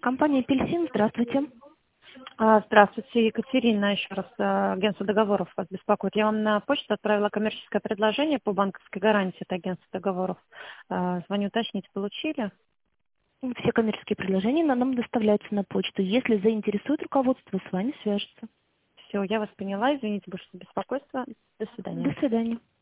Компания «Апельсин», здравствуйте. Здравствуйте, Екатерина, еще раз агентство договоров вас беспокоит. Я вам на почту отправила коммерческое предложение по банковской гарантии, это агентство договоров. Звоню уточнить, получили? Все коммерческие предложения нам доставляются на почту. Если заинтересует руководство, с вами свяжется. Все, я вас поняла, извините, больше за беспокойство. До свидания. До свидания.